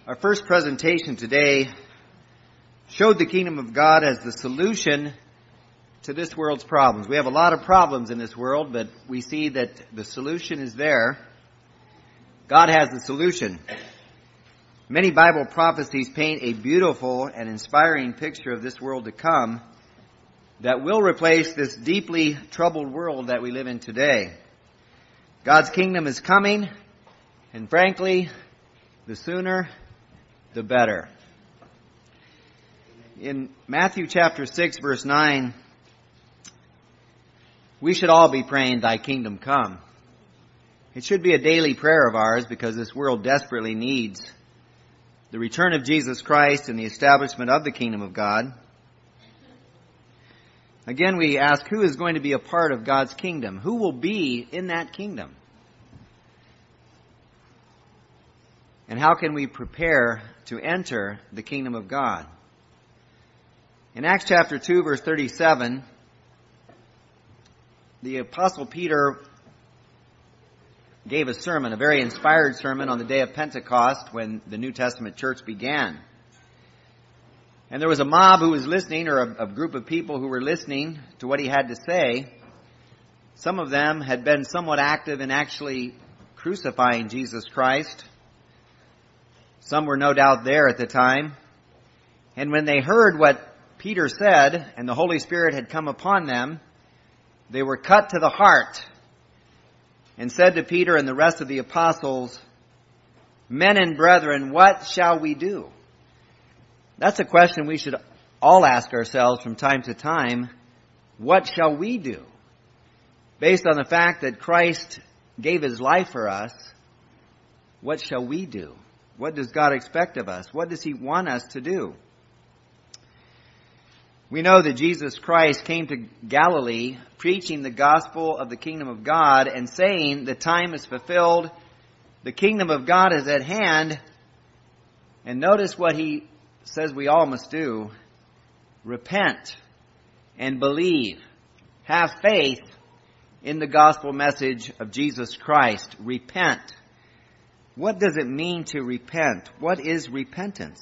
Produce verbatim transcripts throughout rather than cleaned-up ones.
Our first presentation today showed the kingdom of God as the solution to this world's problems. We have a lot of problems in this world, but we see that the solution is there. God has the solution. Many Bible prophecies paint a beautiful and inspiring picture of this world to come that will replace this deeply troubled world that we live in today. God's kingdom is coming, and frankly, the sooner the better. In Matthew chapter six, verse nine, we should all be praying, "Thy kingdom come." It should be a daily prayer of ours because this world desperately needs the return of Jesus Christ and the establishment of the kingdom of God. Again, we ask, who is going to be a part of God's kingdom? Who will be in that kingdom? And how can we prepare to enter the kingdom of God? In Acts chapter two, verse thirty-seven, the Apostle Peter gave a sermon, a very inspired sermon on the day of Pentecost when the New Testament church began. And there was a mob who was listening, or a, a group of people who were listening to what he had to say. Some of them had been somewhat active in actually crucifying Jesus Christ. Some were no doubt there at the time. And when they heard what Peter said, and the Holy Spirit had come upon them, they were cut to the heart and said to Peter and the rest of the apostles, "Men and brethren, what shall we do?" That's a question we should all ask ourselves from time to time. What shall we do? Based on the fact that Christ gave His life for us, what shall we do? What does God expect of us? What does He want us to do? We know that Jesus Christ came to Galilee preaching the gospel of the kingdom of God and saying the time is fulfilled, the kingdom of God is at hand. And notice what He says we all must do. Repent and believe. Have faith in the gospel message of Jesus Christ. Repent. What does it mean to repent? What is repentance?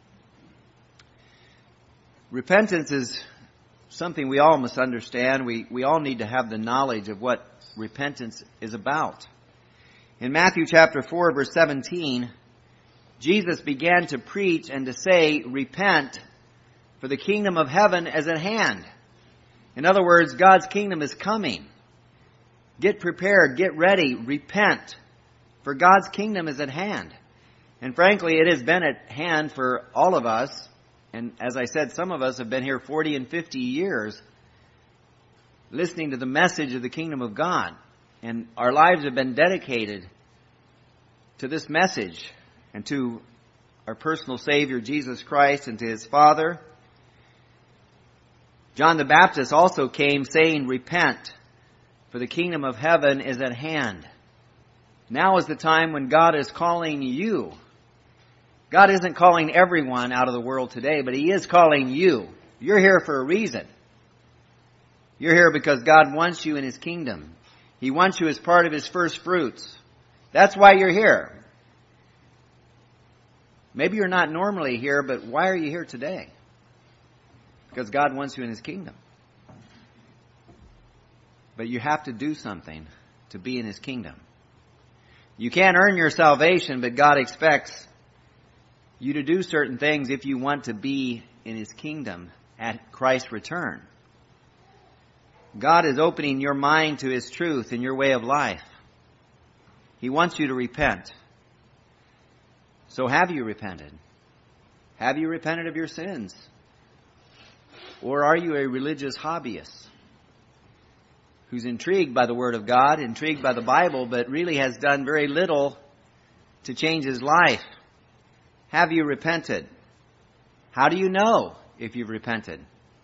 Repentance is something we all must understand. We, we all need to have the knowledge of what repentance is about. In Matthew chapter four, verse seventeen, Jesus began to preach and to say, "Repent, for the kingdom of heaven is at hand." In other words, God's kingdom is coming. Get prepared, get ready, repent, for God's kingdom is at hand. And frankly, it has been at hand for all of us. And as I said, some of us have been here forty and fifty years listening to the message of the kingdom of God. And our lives have been dedicated to this message and to our personal Savior, Jesus Christ, and to His Father. John the Baptist also came saying, "Repent, for the kingdom of heaven is at hand." Now is the time when God is calling you. God isn't calling everyone out of the world today, but He is calling you. You're here for a reason. You're here because God wants you in His kingdom. He wants you as part of His first fruits. That's why you're here. Maybe you're not normally here, but why are you here today? Because God wants you in His kingdom. But you have to do something to be in His kingdom. You can't earn your salvation, but God expects you to do certain things if you want to be in His kingdom at Christ's return. God is opening your mind to His truth and your way of life. He wants you to repent. So have you repented? Have you repented of your sins? Or are you a religious hobbyist who's intrigued by the Word of God, intrigued by the Bible, but really has done very little to change his life? Have you repented? How do you know if you've repented?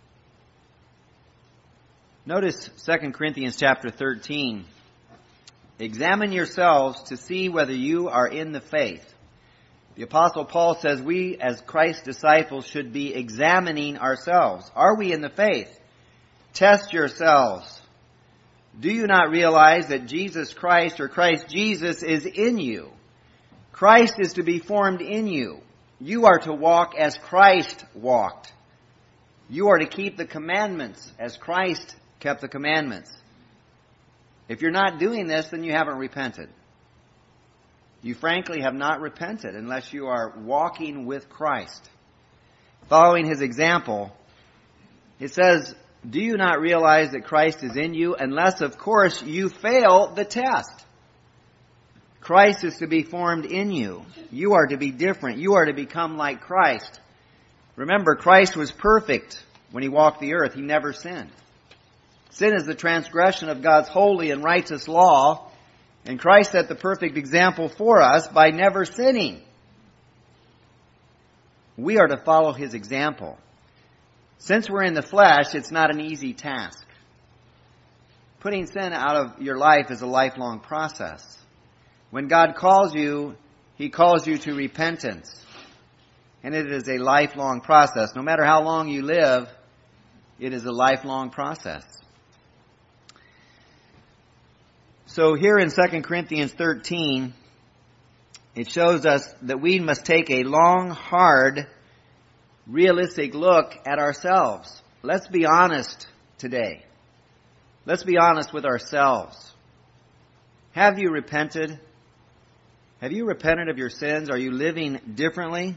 Notice Second Corinthians chapter thirteen. Examine yourselves to see whether you are in the faith. The Apostle Paul says we as Christ's disciples should be examining ourselves. Are we in the faith? Test yourselves. Do you not realize that Jesus Christ or Christ Jesus is in you? Christ is to be formed in you. You are to walk as Christ walked. You are to keep the commandments as Christ kept the commandments. If you're not doing this, then you haven't repented. You frankly have not repented unless you are walking with Christ. Following His example, it says, do you not realize that Christ is in you? Unless, of course, you fail the test. Christ is to be formed in you. You are to be different. You are to become like Christ. Remember, Christ was perfect when He walked the earth. He never sinned. Sin is the transgression of God's holy and righteous law, and Christ set the perfect example for us by never sinning. We are to follow His example. Since we're in the flesh, it's not an easy task. Putting sin out of your life is a lifelong process. When God calls you, He calls you to repentance. And it is a lifelong process. No matter how long you live, it is a lifelong process. So here in Second Corinthians thirteen, it shows us that we must take a long, hard, realistic look at ourselves. Let's be honest today. Let's be honest with ourselves. Have you repented? Have you repented of your sins? Are you living differently?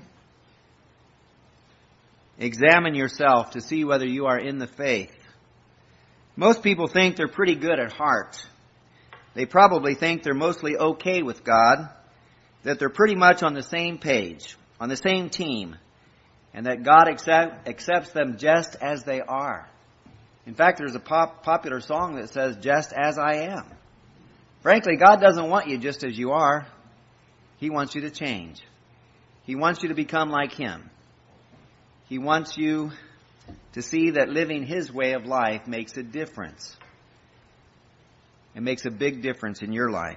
Examine yourself to see whether you are in the faith. Most people think they're pretty good at heart. They probably think they're mostly okay with God, that they're pretty much on the same page, on the same team, and that God accept, accepts them just as they are. In fact, there's a pop, popular song that says, just as I am. Frankly, God doesn't want you just as you are. He wants you to change. He wants you to become like Him. He wants you to see that living His way of life makes a difference. It makes a big difference in your life.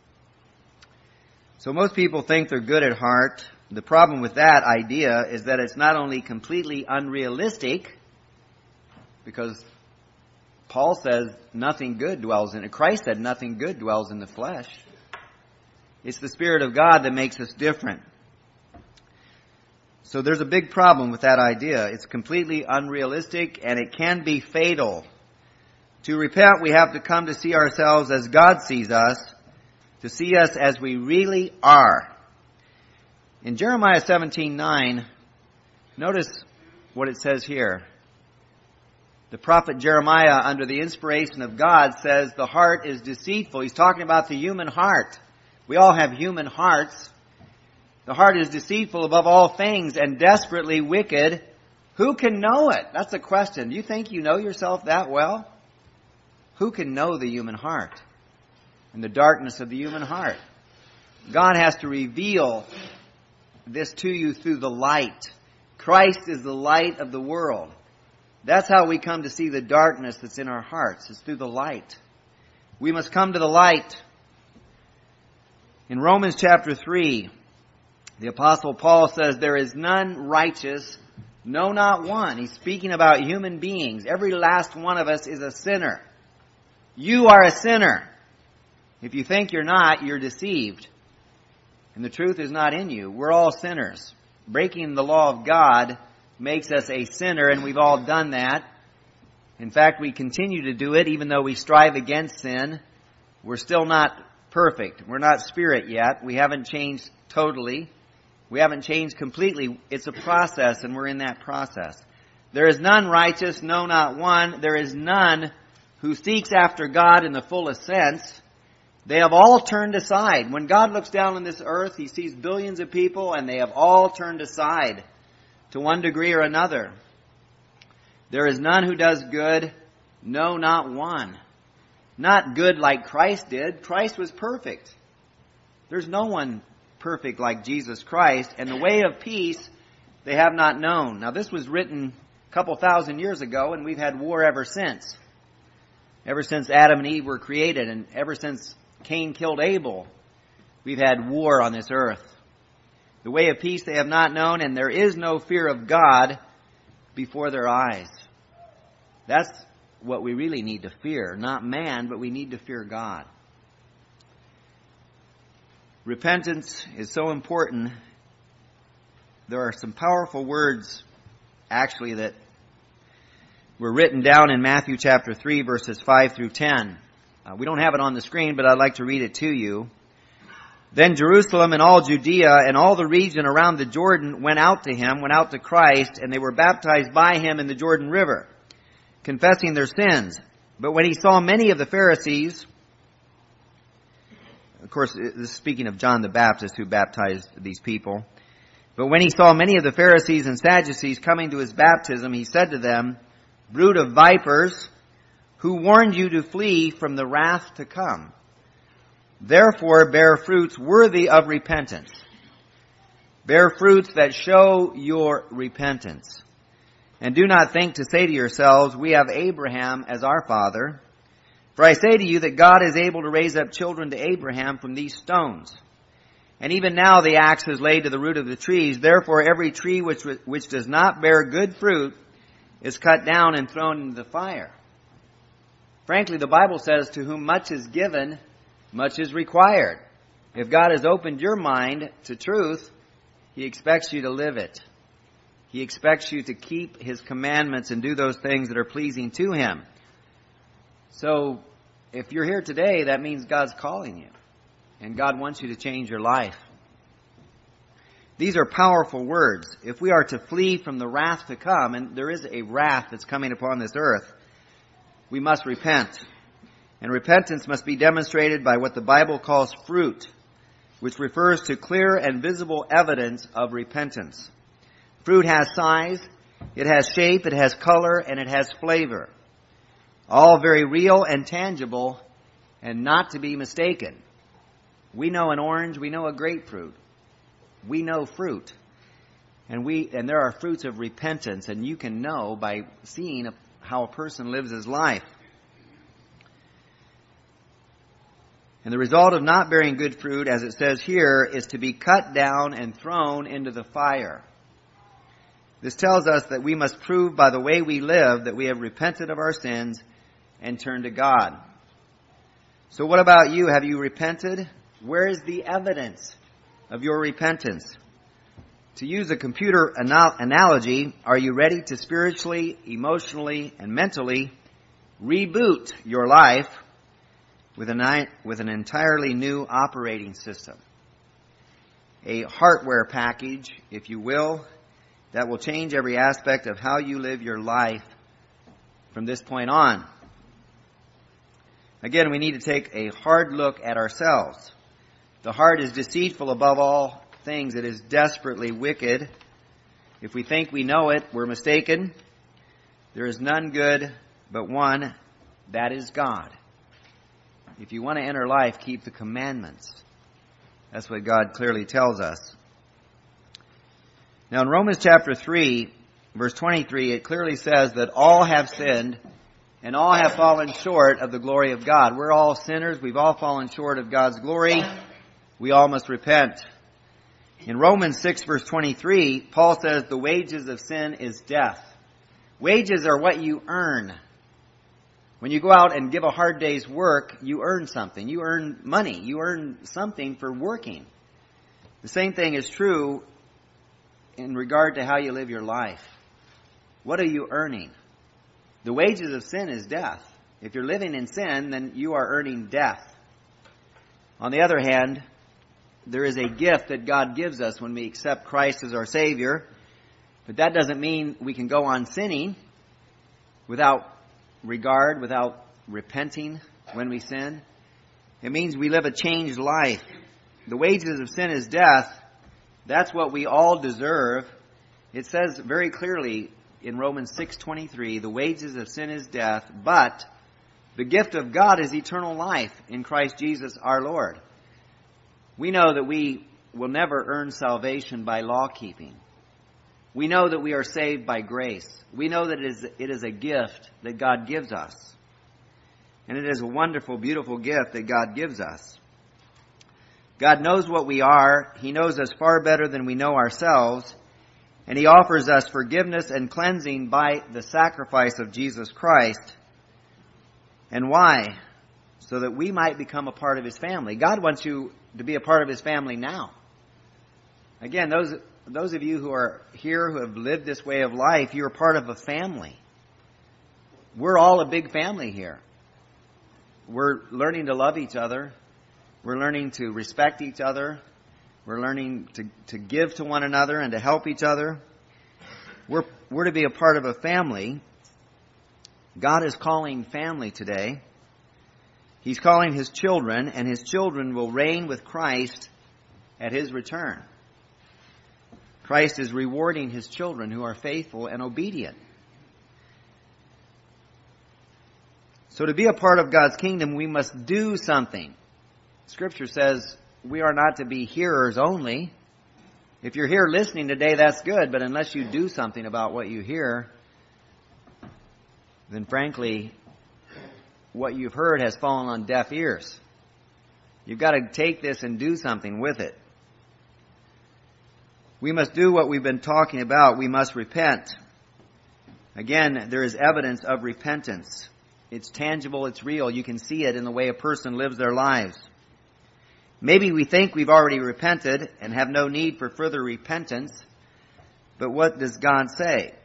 So most people think they're good at heart. The problem with that idea is that it's not only completely unrealistic, because Paul says nothing good dwells in it. Christ said nothing good dwells in the flesh. It's the Spirit of God that makes us different. So there's a big problem with that idea. It's completely unrealistic and it can be fatal. To repent, we have to come to see ourselves as God sees us, to see us as we really are. In Jeremiah seventeen nine, notice what it says here. The prophet Jeremiah, under the inspiration of God, says the heart is deceitful. He's talking about the human heart. We all have human hearts. The heart is deceitful above all things and desperately wicked. Who can know it? That's the question. Do you think you know yourself that well? Who can know the human heart and the darkness of the human heart? God has to reveal this to you through the light. Christ is the light of the world. That's how we come to see the darkness that's in our hearts. It's through the light. We must come to the light. In Romans chapter three, the Apostle Paul says, there is none righteous, no, not one. He's speaking about human beings. Every last one of us is a sinner. You are a sinner. If you think you're not, you're deceived. And the truth is not in you. We're all sinners. Breaking the law of God makes us a sinner, and we've all done that. In fact, we continue to do it, even though we strive against sin. We're still not perfect. We're not spirit yet. We haven't changed totally. We haven't changed completely. It's a process, and we're in that process. There is none righteous, no, not one. There is none who seeks after God in the fullest sense. They have all turned aside. When God looks down on this earth, He sees billions of people, and they have all turned aside to one degree or another. There is none who does good, no, not one. Not good like Christ did. Christ was perfect. There's no one perfect like Jesus Christ, and the way of peace they have not known. Now this was written a couple thousand years ago, and we've had war ever since. Ever since Adam and Eve were created, and ever since Cain killed Abel, we've had war on this earth. The way of peace they have not known, and there is no fear of God before their eyes. That's what we really need to fear. Not man, but we need to fear God. Repentance is so important there are some powerful words, actually, that were written down in Matthew chapter three, verses five through ten. Uh, we don't have it on the screen, but I'd like to read it to you. Then Jerusalem and all Judea and all the region around the Jordan went out to him, went out to Christ, and they were baptized by him in the Jordan River, confessing their sins. But when he saw many of the Pharisees, of course, this is speaking of John the Baptist who baptized these people. But when he saw many of the Pharisees and Sadducees coming to his baptism, he said to them, "Brood of vipers, who warned you to flee from the wrath to come? Therefore bear fruits worthy of repentance. Bear fruits that show your repentance. And do not think to say to yourselves, 'We have Abraham as our father.' For I say to you that God is able to raise up children to Abraham from these stones. And even now the axe is laid to the root of the trees. Therefore every tree which, which does not bear good fruit is cut down and thrown into the fire." Frankly, the Bible says, to whom much is given, much is required. If God has opened your mind to truth, He expects you to live it. He expects you to keep His commandments and do those things that are pleasing to Him. So, if you're here today, that means God's calling you. And God wants you to change your life. These are powerful words. If we are to flee from the wrath to come, and there is a wrath that's coming upon this earth, we must repent. And repentance must be demonstrated by what the Bible calls fruit, which refers to clear and visible evidence of repentance. Fruit has size, it has shape, it has color, and it has flavor. All very real and tangible, and not to be mistaken. We know an orange, we know a grapefruit. We know fruit. And we and there are fruits of repentance, and you can know by seeing how a person lives his life. And the result of not bearing good fruit, as it says here, is to be cut down and thrown into the fire. This tells us that we must prove by the way we live that we have repented of our sins and turned to God. So what about you? Have you repented? Where is the evidence of your repentance? To use a computer anal- analogy, are you ready to spiritually, emotionally, and mentally reboot your life with an, with an entirely new operating system? A hardware package, if you will, that will change every aspect of how you live your life from this point on. Again, we need to take a hard look at ourselves. The heart is deceitful above all things. It is desperately wicked. If we think we know it, we're mistaken. There is none good but one, that is God. If you want to enter life, keep the commandments. That's what God clearly tells us. Now in Romans chapter three, verse twenty-three, it clearly says that all have sinned and all have fallen short of the glory of God. We're all sinners. We've all fallen short of God's glory. We all must repent. In Romans six, verse twenty-three, Paul says the wages of sin is death. Wages are what you earn. When you go out and give a hard day's work, you earn something. You earn money. You earn something for working. The same thing is true in regard to how you live your life. What are you earning? The wages of sin is death. If you're living in sin, then you are earning death. On the other hand, there is a gift that God gives us when we accept Christ as our Savior. But that doesn't mean we can go on sinning without regard, without repenting when we sin. It means we live a changed life. The wages of sin is death. That's what we all deserve. It says very clearly in Romans six twenty-three, the wages of sin is death, but the gift of God is eternal life in Christ Jesus our Lord. We know that we will never earn salvation by law keeping. We know that we are saved by grace. We know that it is, it is a gift that God gives us. And it is a wonderful, beautiful gift that God gives us. God knows what we are. He knows us far better than we know ourselves. And He offers us forgiveness and cleansing by the sacrifice of Jesus Christ. And why? So that we might become a part of His family. God wants you to be a part of His family now. Again, those those of you who are here who have lived this way of life, you're part of a family. We're all a big family here. We're learning to love each other. We're learning to respect each other. We're learning to, to give to one another and to help each other. We're, we're to be a part of a family. God is calling family today. He's calling His children, and His children will reign with Christ at His return. Christ is rewarding His children who are faithful and obedient. So to be a part of God's kingdom, we must do something. Scripture says we are not to be hearers only. If you're here listening today, that's good, but unless you do something about what you hear, then frankly, what you've heard has fallen on deaf ears. You've got to take this and do something with it. We must do what we've been talking about. We must repent. Again, there is evidence of repentance. It's tangible, it's real. You can see it in the way a person lives their lives. Maybe we think we've already repented and have no need for further repentance, but what does God say?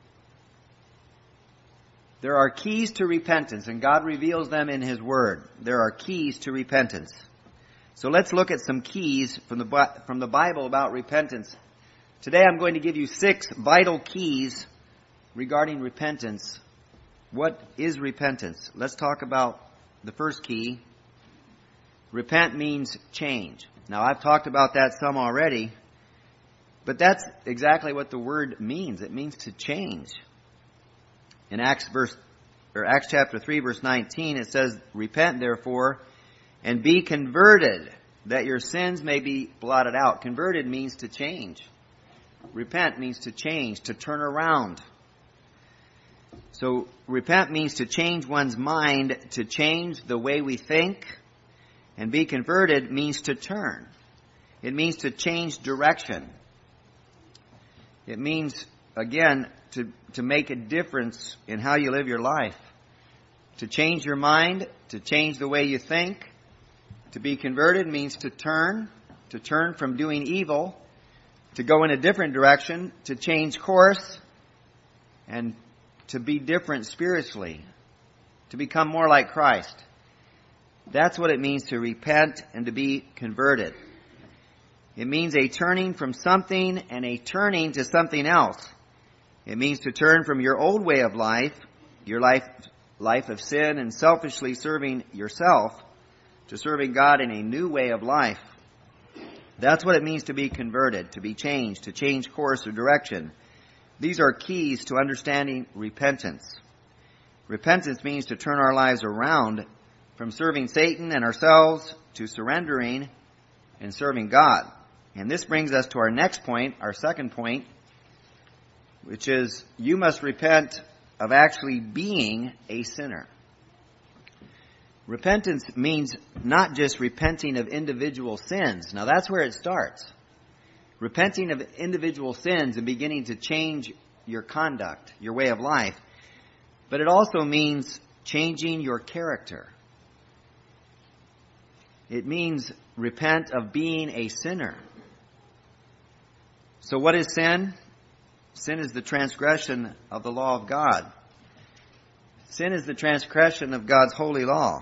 There are keys to repentance, and God reveals them in His Word. There are keys to repentance. So let's look at some keys from the, from the Bible about repentance. Today I'm going to give you six vital keys regarding repentance. What is repentance? Let's talk about the first key. Repent means change. Now, I've talked about that some already, but that's exactly what the word means. It means to change. In Acts verse or Acts chapter three, verse nineteen, it says, "Repent, therefore, and be converted, that your sins may be blotted out." Converted means to change. Repent means to change, to turn around. So, repent means to change one's mind, to change the way we think. And be converted means to turn. It means to change direction. It means, again, to, to make a difference in how you live your life. To change your mind, to change the way you think. To be converted means to turn, to turn from doing evil, to go in a different direction, to change course, and to be different spiritually, to become more like Christ. That's what it means to repent and to be converted. It means a turning from something and a turning to something else. It means to turn from your old way of life, your life, life of sin and selfishly serving yourself, to serving God in a new way of life. That's what it means to be converted, to be changed, to change course or direction. These are keys to understanding repentance. Repentance means to turn our lives around from serving Satan and ourselves to surrendering and serving God. And this brings us to our next point, our second point, which is you must repent of actually being a sinner. Repentance means not just repenting of individual sins. Now that's where it starts. Repenting of individual sins and beginning to change your conduct, your way of life. But it also means changing your character. It means repent of being a sinner. So what is sin? Sin is the transgression of the law of God. Sin is the transgression of God's holy law.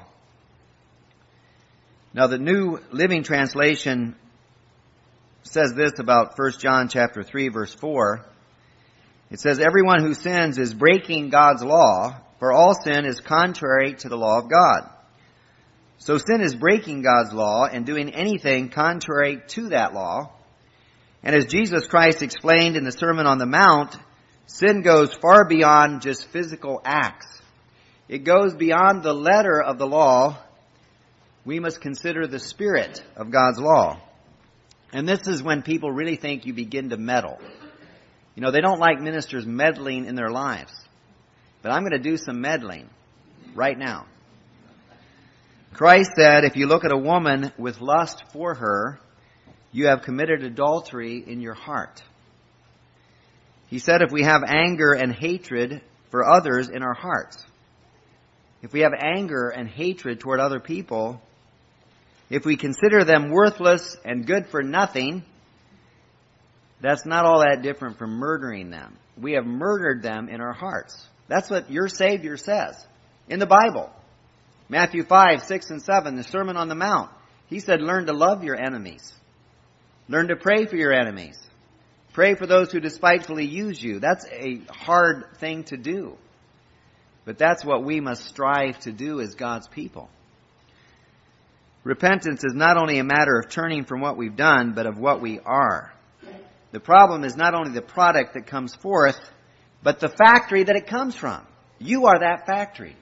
Now the New Living Translation says this about First John chapter three, verse four. It says, "Everyone who sins is breaking God's law, for all sin is contrary to the law of God." So sin is breaking God's law and doing anything contrary to that law. And as Jesus Christ explained in the Sermon on the Mount, sin goes far beyond just physical acts. It goes beyond the letter of the law. We must consider the spirit of God's law. And this is when people really think you begin to meddle. You know, they don't like ministers meddling in their lives. But I'm going to do some meddling right now. Christ said, if you look at a woman with lust for her, you have committed adultery in your heart. He said if we have anger and hatred for others in our hearts, if we have anger and hatred toward other people, if we consider them worthless and good for nothing, That's not all that different from murdering them. We have murdered them in our hearts. That's what your Savior says in the Bible. Matthew five, six, and seven, the Sermon on the Mount. He said, learn to love your enemies. Learn to pray for your enemies. Pray for those who despitefully use you. That's a hard thing to do. But that's what we must strive to do as God's people. Repentance is not only a matter of turning from what we've done, but of what we are. The problem is not only the product that comes forth, but the factory that it comes from. You are that factory.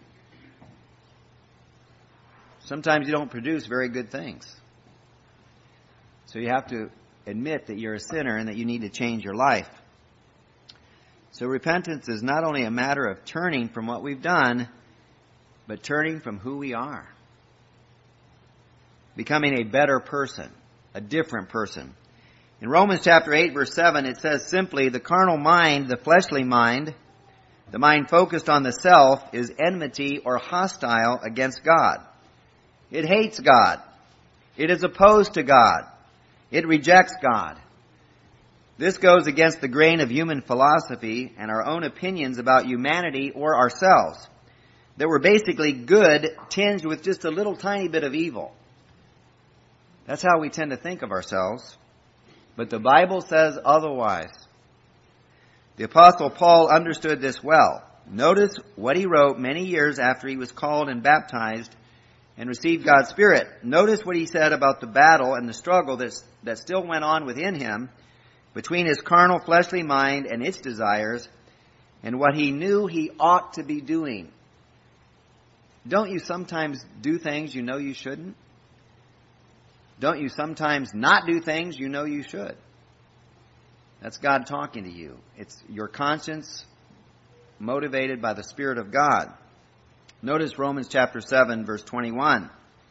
Sometimes you don't produce very good things. So you have to admit that you're a sinner and that you need to change your life. So repentance is not only a matter of turning from what we've done, but turning from who we are. Becoming a better person, a different person. In Romans chapter eight, verse seven, it says simply, the carnal mind, the fleshly mind, the mind focused on the self, is enmity or hostile against God. It hates God. It is opposed to God. It rejects God. This goes against the grain of human philosophy and our own opinions about humanity or ourselves, that we're basically good tinged with just a little tiny bit of evil. That's how we tend to think of ourselves. But the Bible says otherwise. The Apostle Paul understood this well. Notice what he wrote many years after he was called and baptized and received God's Spirit. Notice what he said about the battle and the struggle that's, that still went on within him between his carnal fleshly mind and its desires and what he knew he ought to be doing. Don't you sometimes do things you know you shouldn't? Don't you sometimes not do things you know you should? That's God talking to you. It's your conscience motivated by the Spirit of God. Notice Romans chapter seven, verse twenty-one.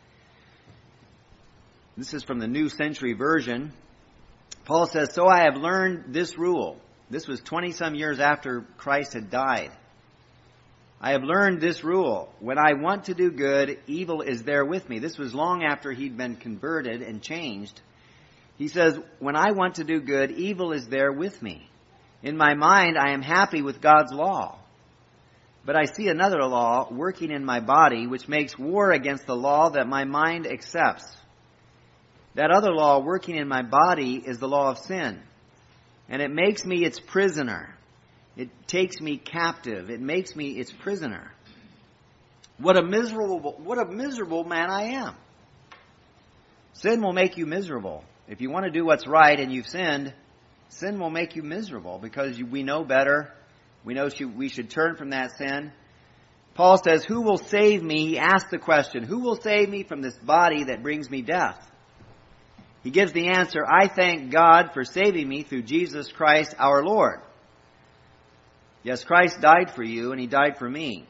This is from the New Century Version. Paul says, so I have learned this rule. This was twenty-some years after Christ had died. I have learned this rule. When I want to do good, evil is there with me. This was long after he'd been converted and changed. He says, when I want to do good, evil is there with me. In my mind, I am happy with God's law. But I see another law working in my body, which makes war against the law that my mind accepts. That other law working in my body is the law of sin. And it makes me its prisoner. It takes me captive. It makes me its prisoner. What a miserable, what a miserable man I am. Sin will make you miserable. If you want to do what's right and you've sinned, sin will make you miserable because you, we know better. We know we should turn from that sin. Paul says, who will save me? He asks the question, who will save me from this body that brings me death? He gives the answer, I thank God for saving me through Jesus Christ our Lord. Yes, Christ died for you and he died for me.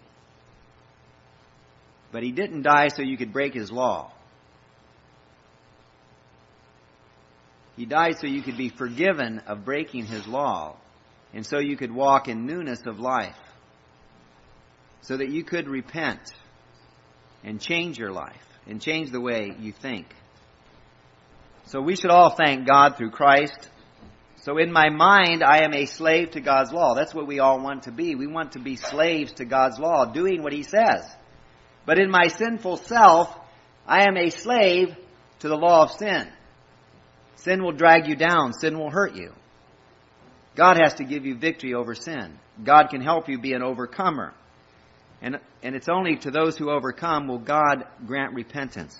But he didn't die so you could break his law. He died so you could be forgiven of breaking his law. And so you could walk in newness of life. So that you could repent and change your life and change the way you think. So we should all thank God through Christ. So in my mind, I am a slave to God's law. That's what we all want to be. We want to be slaves to God's law, doing what he says. But in my sinful self, I am a slave to the law of sin. Sin will drag you down. Sin will hurt you. God has to give you victory over sin. God can help you be an overcomer. And, and it's only to those who overcome will God grant repentance.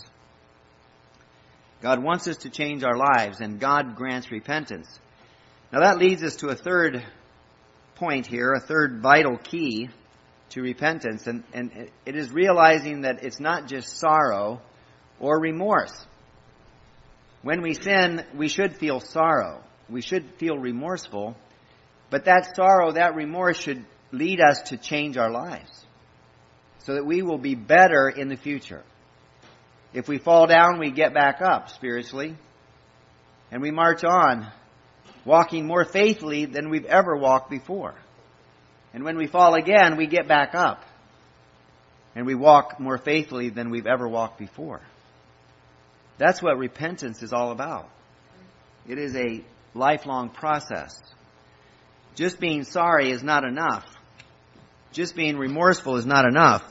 God wants us to change our lives, and God grants repentance. Now that leads us to a third point here, a third vital key to repentance, and, and it is realizing that it's not just sorrow or remorse. When we sin, we should feel sorrow. We should feel remorseful, but that sorrow, that remorse should lead us to change our lives so that we will be better in the future. If we fall down, we get back up spiritually, and we march on, walking more faithfully than we've ever walked before. And when we fall again, we get back up, and we walk more faithfully than we've ever walked before. That's what repentance is all about. It is a lifelong process. Just being sorry is not enough. Just being remorseful is not enough.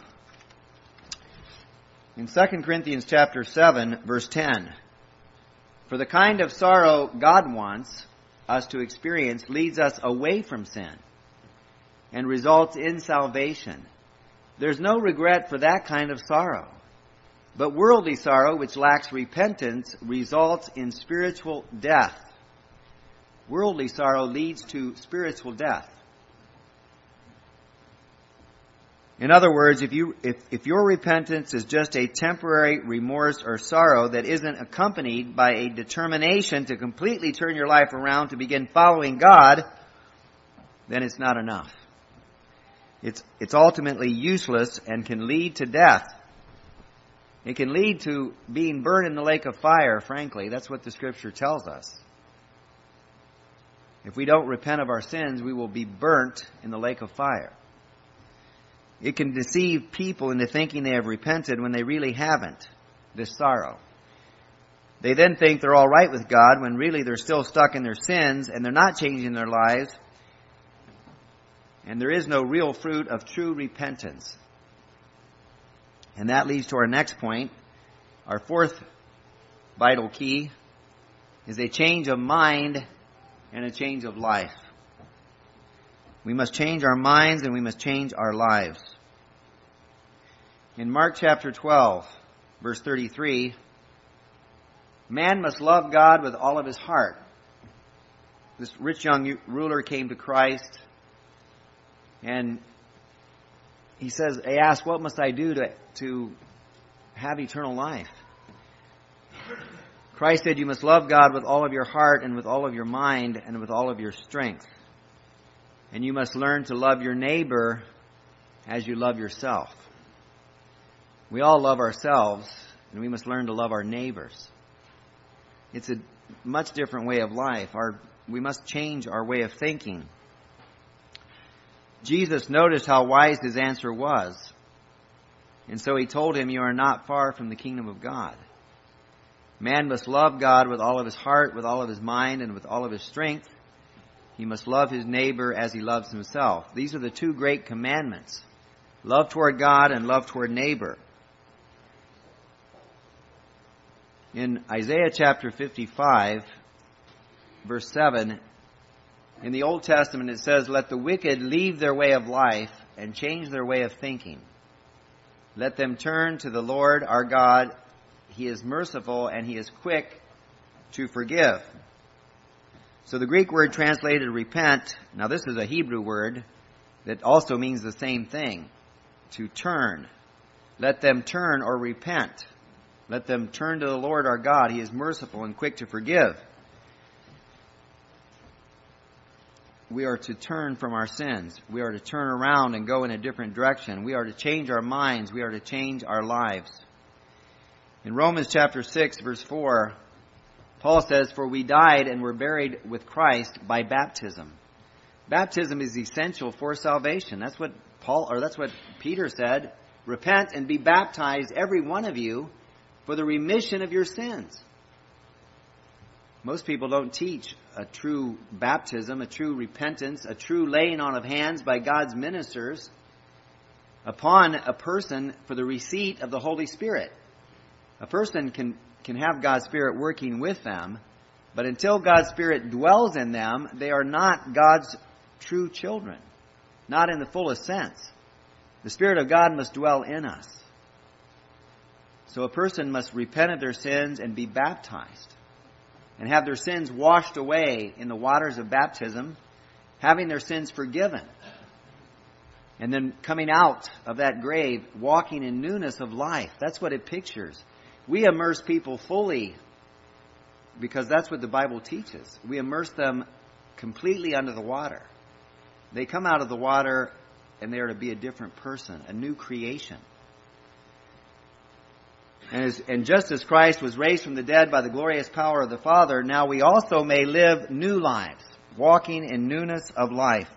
In Second Corinthians chapter seven, verse ten, for the kind of sorrow God wants us to experience leads us away from sin and results in salvation. There's no regret for that kind of sorrow. But worldly sorrow, which lacks repentance, results in spiritual death. Worldly sorrow leads to spiritual death. In other words, if you if, if your repentance is just a temporary remorse or sorrow that isn't accompanied by a determination to completely turn your life around to begin following God, then it's not enough. It's it's ultimately useless and can lead to death. It can lead to being burned in the lake of fire, frankly. That's what the Scripture tells us. If we don't repent of our sins, we will be burnt in the lake of fire. It can deceive people into thinking they have repented when they really haven't, this sorrow. They then think they're all right with God when really they're still stuck in their sins and they're not changing their lives. And there is no real fruit of true repentance. And that leads to our next point. Our fourth vital key is a change of mind and a change of life. We must change our minds and we must change our lives. In Mark chapter twelve, verse thirty-three, man must love God with all of his heart. This rich young ruler came to Christ and he says, he asked, what must I do to, to have eternal life? Christ said, you must love God with all of your heart and with all of your mind and with all of your strength. And you must learn to love your neighbor as you love yourself. We all love ourselves, and we must learn to love our neighbors. It's a much different way of life. Our, we must change our way of thinking. Jesus noticed how wise his answer was. And so he told him, you are not far from the kingdom of God. Man must love God with all of his heart, with all of his mind, and with all of his strength. He must love his neighbor as he loves himself. These are the two great commandments. Love toward God and love toward neighbor. In Isaiah chapter fifty-five, verse seven, in the Old Testament it says, let the wicked leave their way of life and change their way of thinking. Let them turn to the Lord our God. He is merciful and he is quick to forgive. So the Greek word translated repent, now this is a Hebrew word that also means the same thing, to turn. Let them turn or repent. Let them turn to the Lord our God. He is merciful and quick to forgive. We are to turn from our sins. We are to turn around and go in a different direction. We are to change our minds. We are to change our lives. In Romans chapter six, verse four, Paul says, for we died and were buried with Christ by baptism. Baptism is essential for salvation. That's what Paul, or that's what Peter said. Repent and be baptized, every one of you, for the remission of your sins. Most people don't teach a true baptism, a true repentance, a true laying on of hands by God's ministers upon a person for the receipt of the Holy Spirit. A person can, can have God's Spirit working with them, but until God's Spirit dwells in them, they are not God's true children. Not in the fullest sense. The Spirit of God must dwell in us. So a person must repent of their sins and be baptized, and have their sins washed away in the waters of baptism, having their sins forgiven, and then coming out of that grave, walking in newness of life. That's what it pictures. We immerse people fully because that's what the Bible teaches. We immerse them completely under the water. They come out of the water and they are to be a different person, a new creation. And, as, and just as Christ was raised from the dead by the glorious power of the Father, now we also may live new lives, walking in newness of life.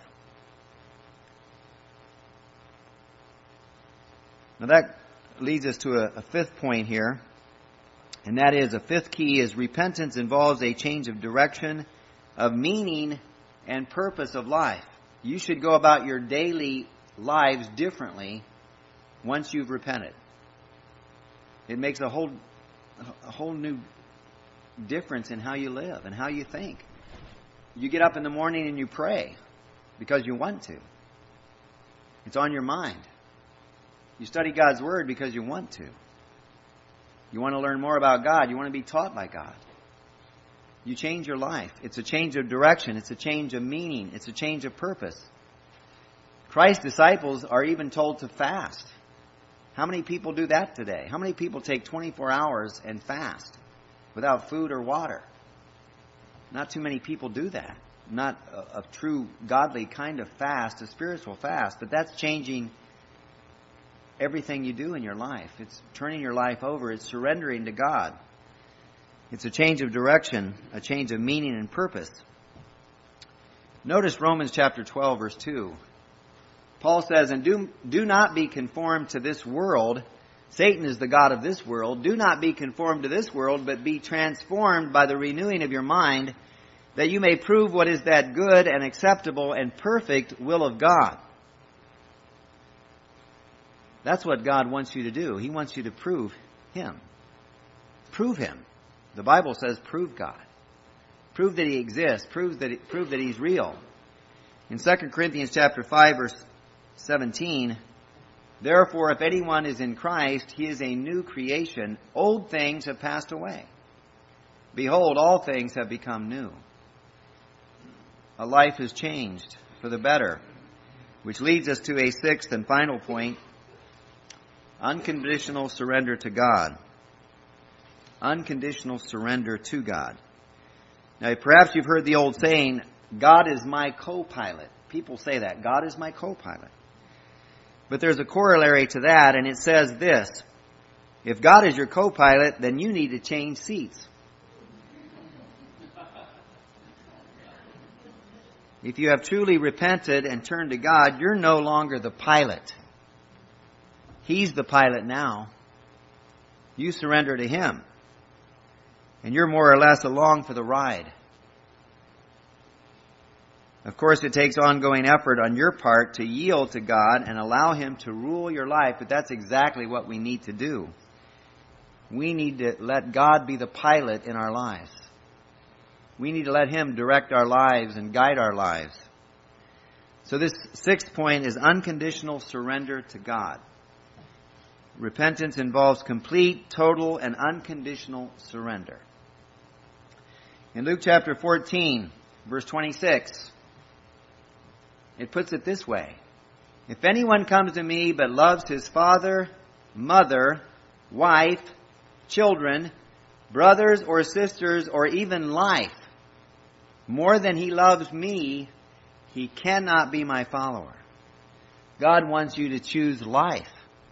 Now that leads us to a, a fifth point here, and that is, a fifth key is repentance involves a change of direction of meaning and purpose of life. You should go about your daily lives differently once you've repented. It makes a whole a whole new difference in how you live and how you think. You get up in the morning and you pray because you want to. It's on your mind. You study God's Word because you want to. You want to learn more about God. You want to be taught by God. You change your life. It's a change of direction. It's a change of meaning. It's a change of purpose. Christ's disciples are even told to fast. How many people do that today? How many people take twenty-four hours and fast without food or water? Not too many people do that. Not a, a true godly kind of fast, a spiritual fast, but that's changing everything you do in your life. It's turning your life over. It's surrendering to God. It's a change of direction, a change of meaning and purpose. Notice Romans chapter twelve, verse two. Paul says, and do, do not be conformed to this world. Satan is the god of this world. Do not be conformed to this world, but be transformed by the renewing of your mind, that you may prove what is that good and acceptable and perfect will of God. That's what God wants you to do. He wants you to prove Him. Prove Him. The Bible says prove God. Prove that He exists. Prove that, it, prove that He's real. In Second Corinthians chapter five, verse seventeen, therefore, if anyone is in Christ, he is a new creation. Old things have passed away. Behold, all things have become new. A life has changed for the better, which leads us to a sixth and final point, unconditional surrender to God. Unconditional surrender to God. Now, perhaps you've heard the old saying, God is my co-pilot. People say that. God is my co-pilot. But there's a corollary to that, and it says this. If God is your co-pilot, then you need to change seats. If you have truly repented and turned to God, you're no longer the pilot. He's the pilot now. You surrender to Him. And you're more or less along for the ride. Of course, it takes ongoing effort on your part to yield to God and allow Him to rule your life, but that's exactly what we need to do. We need to let God be the pilot in our lives. We need to let Him direct our lives and guide our lives. So this sixth point is unconditional surrender to God. Repentance involves complete, total, and unconditional surrender. In Luke chapter fourteen, verse twenty-six, it puts it this way. If anyone comes to me but loves his father, mother, wife, children, brothers or sisters, or even life, more than he loves me, he cannot be my follower. God wants you to choose life.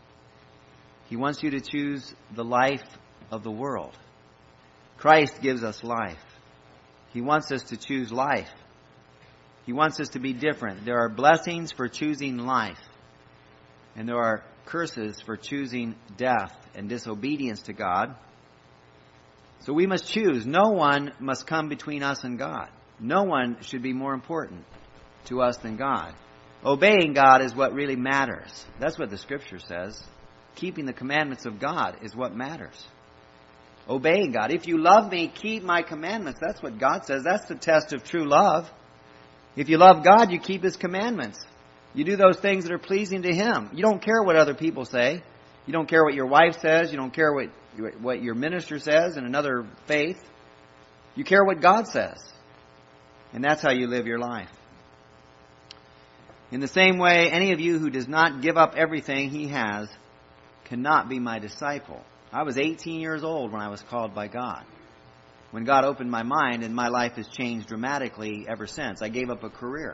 He wants you to choose the life of the world. Christ gives us life. He wants us to choose life. He wants us to be different. There are blessings for choosing life. And there are curses for choosing death and disobedience to God. So we must choose. No one must come between us and God. No one should be more important to us than God. Obeying God is what really matters. That's what the Scripture says. Keeping the commandments of God is what matters. Obeying God. If you love me, keep my commandments. That's what God says. That's the test of true love. If you love God, you keep His commandments. You do those things that are pleasing to Him. You don't care what other people say. You don't care what your wife says. You don't care what, what your minister says in another faith. You care what God says. And that's how you live your life. In the same way, any of you who does not give up everything he has cannot be my disciple. I was eighteen years old when I was called by God. When God opened my mind, and my life has changed dramatically ever since. I gave up a career.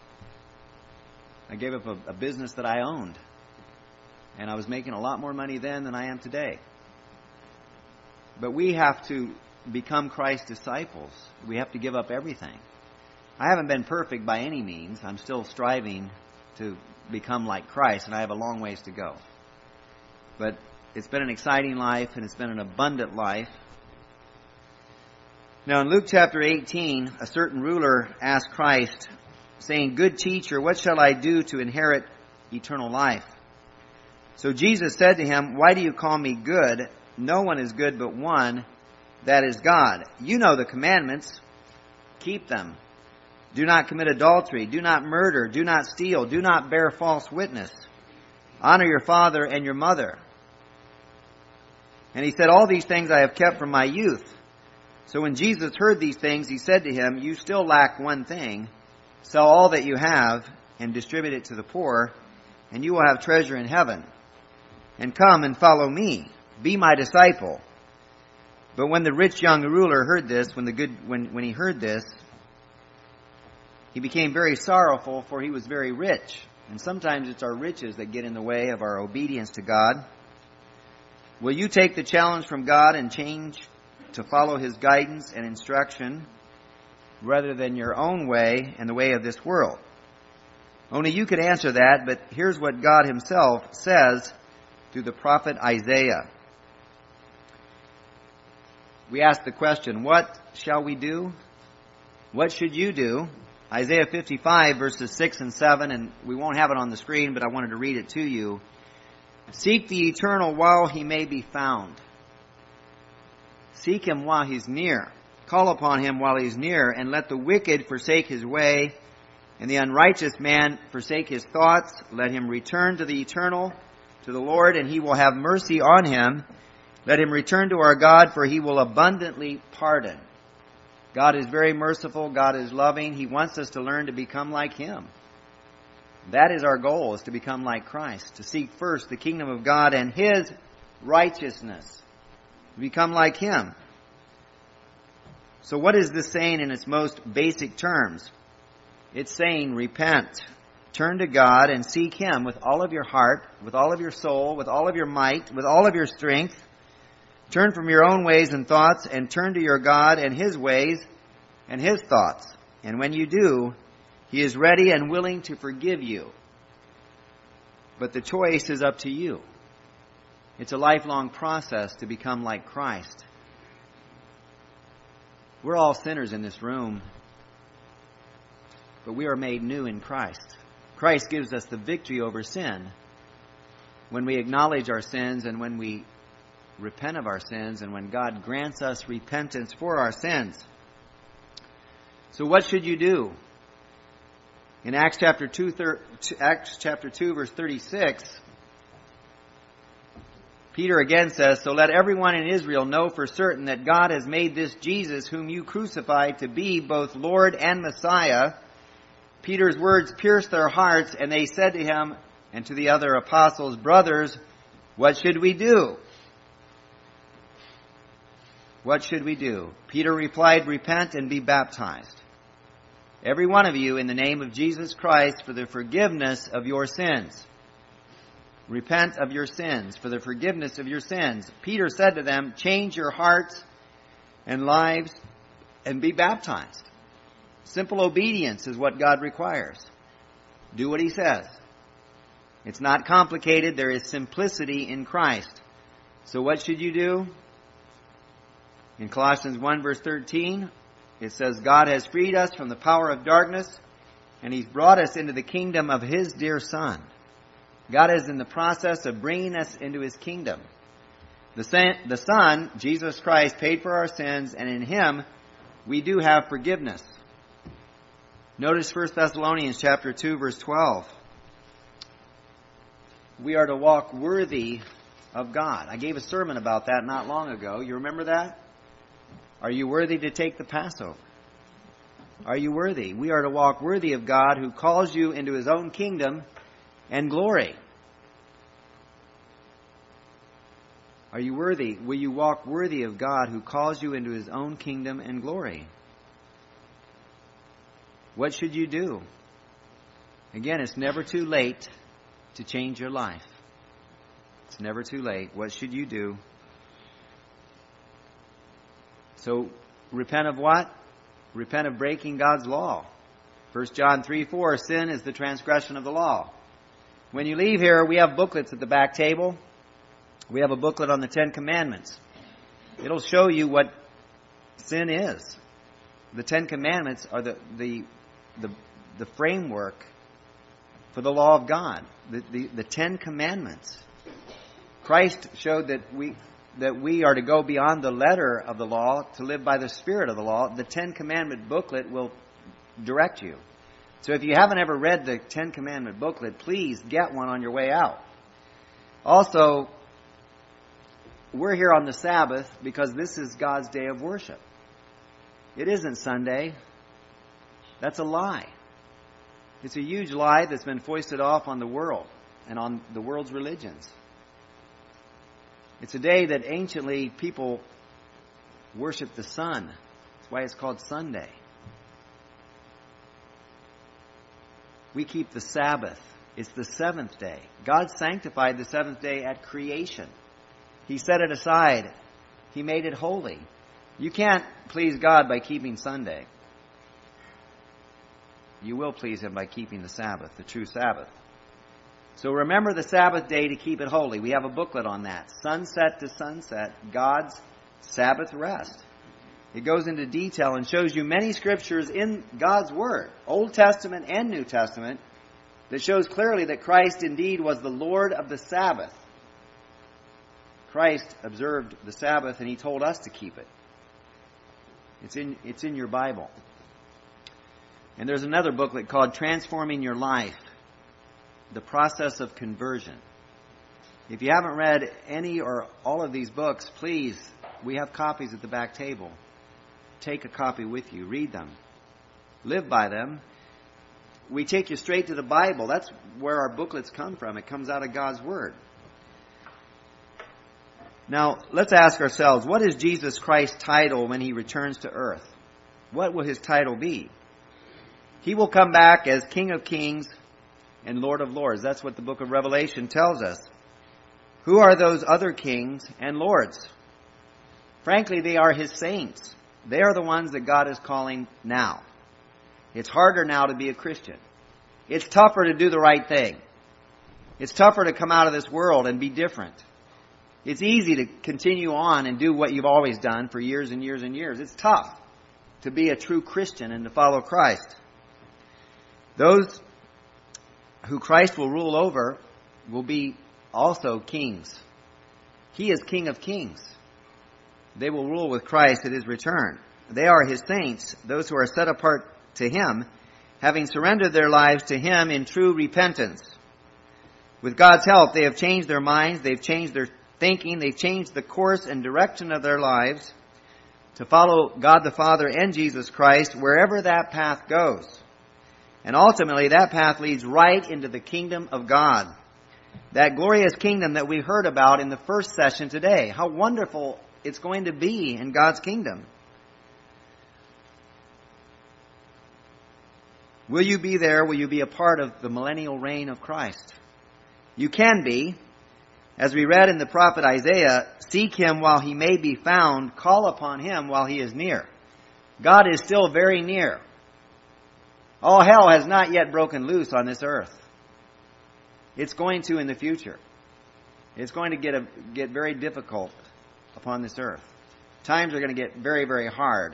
I gave up a, a business that I owned. And I was making a lot more money then than I am today. But we have to become Christ's disciples. We have to give up everything. I haven't been perfect by any means. I'm still striving to become like Christ, and I have a long ways to go. But it's been an exciting life, and it's been an abundant life. Now in Luke chapter eighteen, a certain ruler asked Christ, saying, "Good teacher, what shall I do to inherit eternal life?" So Jesus said to him, "Why do you call me good? No one is good but one, that is God. You know the commandments. Keep them. Do not commit adultery. Do not murder. Do not steal. Do not bear false witness. Honor your father and your mother." And he said, "All these things I have kept from my youth." So when Jesus heard these things, he said to him, "You still lack one thing. Sell all that you have and distribute it to the poor, and you will have treasure in heaven. And come and follow me. Be my disciple." But when the rich young ruler heard this, when the good when, when he heard this, he became very sorrowful, for he was very rich. And sometimes it's our riches that get in the way of our obedience to God. Will you take the challenge from God and change to follow His guidance and instruction rather than your own way and the way of this world? Only you could answer that, but here's what God Himself says through the prophet Isaiah. We ask the question, what shall we do? What should you do? Isaiah fifty-five verses six and seven, and we won't have it on the screen, but I wanted to read it to you. "Seek the eternal while He may be found. Seek Him while He's near. Call upon Him while He's near, and let the wicked forsake his way, and the unrighteous man forsake his thoughts. Let him return to the eternal, to the Lord, and He will have mercy on him. Let him return to our God, for He will abundantly pardon." God is very merciful. God is loving. He wants us to learn to become like Him. That is our goal, is to become like Christ, to seek first the kingdom of God and His righteousness, to become like Him. So what is this saying in its most basic terms? It's saying repent, turn to God and seek Him with all of your heart, with all of your soul, with all of your might, with all of your strength. Turn from your own ways and thoughts and turn to your God and His ways and His thoughts. And when you do, He is ready and willing to forgive you. But the choice is up to you. It's a lifelong process to become like Christ. We're all sinners in this room, but we are made new in Christ. Christ gives us the victory over sin when we acknowledge our sins and when we repent of our sins and when God grants us repentance for our sins. So what should you do? In Acts chapter two, Acts chapter two, verse thirty-six, Peter again says, "So let everyone in Israel know for certain that God has made this Jesus, whom you crucified, to be both Lord and Messiah." Peter's words pierced their hearts, and they said to him and to the other apostles, "Brothers, what should we do?" What should we do? Peter replied, "Repent and be baptized, every one of you, in the name of Jesus Christ, for the forgiveness of your sins." Repent of your sins, for the forgiveness of your sins. Peter said to them, "Change your hearts and lives and be baptized." Simple obedience is what God requires. Do what He says. It's not complicated. There is simplicity in Christ. So what should you do? In Colossians one verse thirteen, it says, "God has freed us from the power of darkness, and He's brought us into the kingdom of His dear Son." God is in the process of bringing us into His kingdom. The Son, the Son, Jesus Christ, paid for our sins, and in Him we do have forgiveness. Notice First Thessalonians chapter two verse twelve. We are to walk worthy of God. I gave a sermon about that not long ago. You remember that? Are you worthy to take the Passover? Are you worthy? We are to walk worthy of God, who calls you into His own kingdom and glory. Are you worthy? Will you walk worthy of God, who calls you into His own kingdom and glory? What should you do? Again, it's never too late to change your life. It's never too late. What should you do? So, repent of what? Repent of breaking God's law. First John three four, sin is the transgression of the law. When you leave here, we have booklets at the back table. We have a booklet on the Ten Commandments. It'll show you what sin is. The Ten Commandments are the the the, the framework for the law of God. The, the, the Ten Commandments. Christ showed that we that we are to go beyond the letter of the law to live by the spirit of the law. The Ten Commandment booklet will direct you. So if you haven't ever read the Ten Commandment booklet, please get one on your way out. Also, we're here on the Sabbath because this is God's day of worship. It isn't Sunday. That's a lie. It's a huge lie that's been foisted off on the world and on the world's religions. It's a day that anciently people worshiped the sun. That's why it's called Sunday. We keep the Sabbath. It's the seventh day. God sanctified the seventh day at creation. He set it aside. He made it holy. You can't please God by keeping Sunday. You will please Him by keeping the Sabbath, the true Sabbath. So remember the Sabbath day to keep it holy. We have a booklet on that. Sunset to sunset, God's Sabbath rest. It goes into detail and shows you many scriptures in God's Word, Old Testament and New Testament, that shows clearly that Christ indeed was the Lord of the Sabbath. Christ observed the Sabbath and He told us to keep it. It's in, it's in your Bible. And there's another booklet called Transforming Your Life, The Process of Conversion. If you haven't read any or all of these books, please, we have copies at the back table. Take a copy with you. Read them. Live by them. We take you straight to the Bible. That's where our booklets come from. It comes out of God's Word. Now, let's ask ourselves, what is Jesus Christ's title when He returns to earth? What will His title be? He will come back as King of Kings and Lord of Lords. That's what the book of Revelation tells us. Who are those other kings and lords? Frankly, they are His saints. They are the ones that God is calling now. It's harder now to be a Christian. It's tougher to do the right thing. It's tougher to come out of this world and be different. It's easy to continue on and do what you've always done for years and years and years. It's tough to be a true Christian and to follow Christ. Those who Christ will rule over will be also kings. He is King of Kings. They will rule with Christ at His return. They are His saints, those who are set apart to Him, having surrendered their lives to Him in true repentance. With God's help, they have changed their minds, they've changed their thinking, they've changed the course and direction of their lives to follow God the Father and Jesus Christ wherever that path goes. And ultimately, that path leads right into the kingdom of God. That glorious kingdom that we heard about in the first session today. How wonderful it's going to be in God's kingdom. Will you be there? Will you be a part of the millennial reign of Christ? You can be. As we read in the prophet Isaiah, seek Him while He may be found, call upon Him while He is near. God is still very near. All hell has not yet broken loose on this earth. It's going to in the future. It's going to get a, get very difficult upon this earth. Times are going to get very, very hard.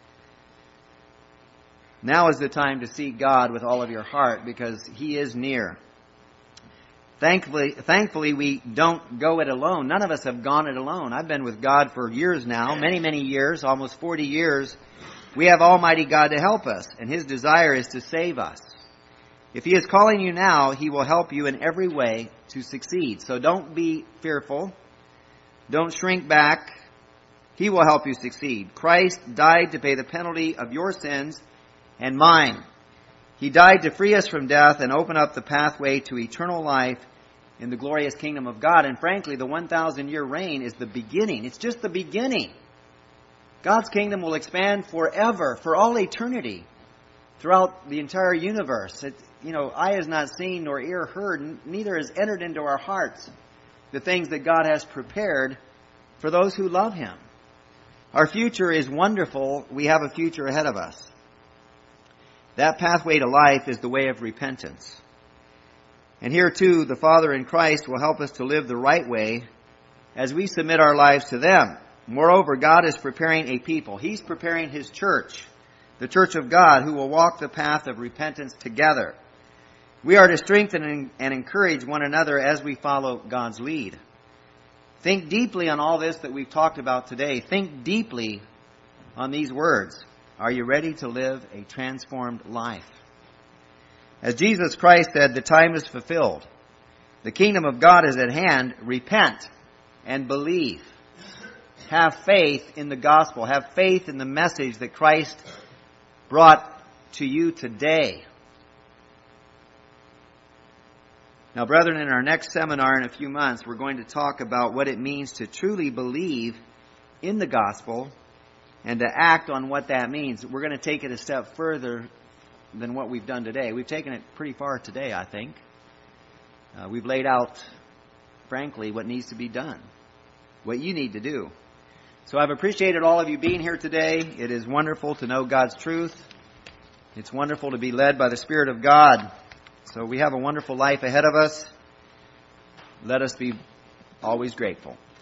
Now is the time to seek God with all of your heart because He is near. Thankfully, thankfully, we don't go it alone. None of us have gone it alone. I've been with God for years now, many, many years, almost forty years. We have Almighty God to help us, and His desire is to save us. If He is calling you now, He will help you in every way to succeed. So don't be fearful. Don't shrink back. He will help you succeed. Christ died to pay the penalty of your sins and mine. He died to free us from death and open up the pathway to eternal life in the glorious kingdom of God. And frankly, the one thousand year reign is the beginning. It's just the beginning. God's kingdom will expand forever, for all eternity, throughout the entire universe. It, you know, eye has not seen nor ear heard, neither has entered into our hearts the things that God has prepared for those who love Him. Our future is wonderful. We have a future ahead of us. That pathway to life is the way of repentance. And here too, the Father in Christ will help us to live the right way as we submit our lives to them. Moreover, God is preparing a people. He's preparing His church, the church of God, who will walk the path of repentance together. We are to strengthen and encourage one another as we follow God's lead. Think deeply on all this that we've talked about today. Think deeply on these words. Are you ready to live a transformed life? As Jesus Christ said, the time is fulfilled. The kingdom of God is at hand. Repent and believe. Have faith in the gospel. Have faith in the message that Christ brought to you today. Now, brethren, in our next seminar in a few months, we're going to talk about what it means to truly believe in the gospel and to act on what that means. We're going to take it a step further than what we've done today. We've taken it pretty far today, I think. Uh, we've laid out, frankly, what needs to be done, what you need to do. So I've appreciated all of you being here today. It is wonderful to know God's truth. It's wonderful to be led by the Spirit of God. So we have a wonderful life ahead of us. Let us be always grateful.